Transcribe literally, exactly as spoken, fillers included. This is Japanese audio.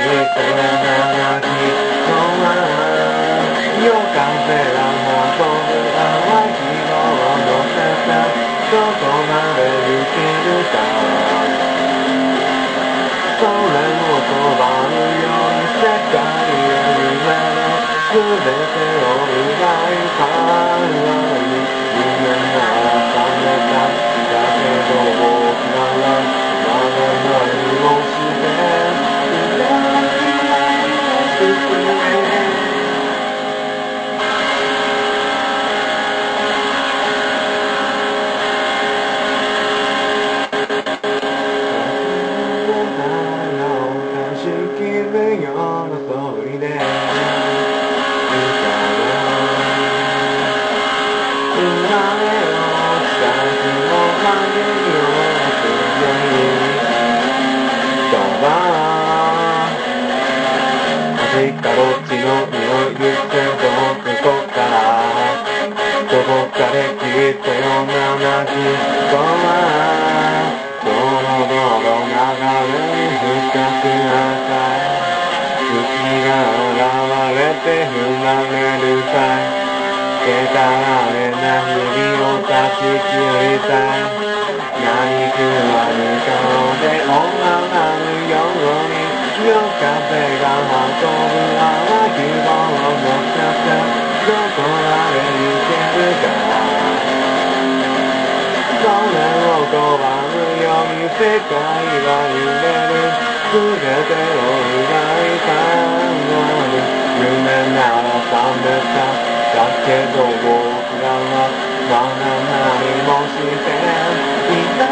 たようなきとは夜風が運ぶ淡い希望を乗せてどこまで行けるかそれを拒むように世界へ夢の全てを奪い去る夢なら覚めただけど僕らはまだ何もしていないですねしきるような通りで生まれ落ちた日も影よ強いドバ端かどっちの匂い言ってどこからどこかで聞いたような鳴き声はドロドロ流れる深く赤い月が現れて踏まれるさいけたられな日々を断ち切りたい何食わぬ顔で終わらぬように夜風が運ぶ淡い希望を乗せてどこまで行けるかそれを拒むように世界は揺れる全てを奪い去る夢なら覚めただけど僕らはまだ何もしていない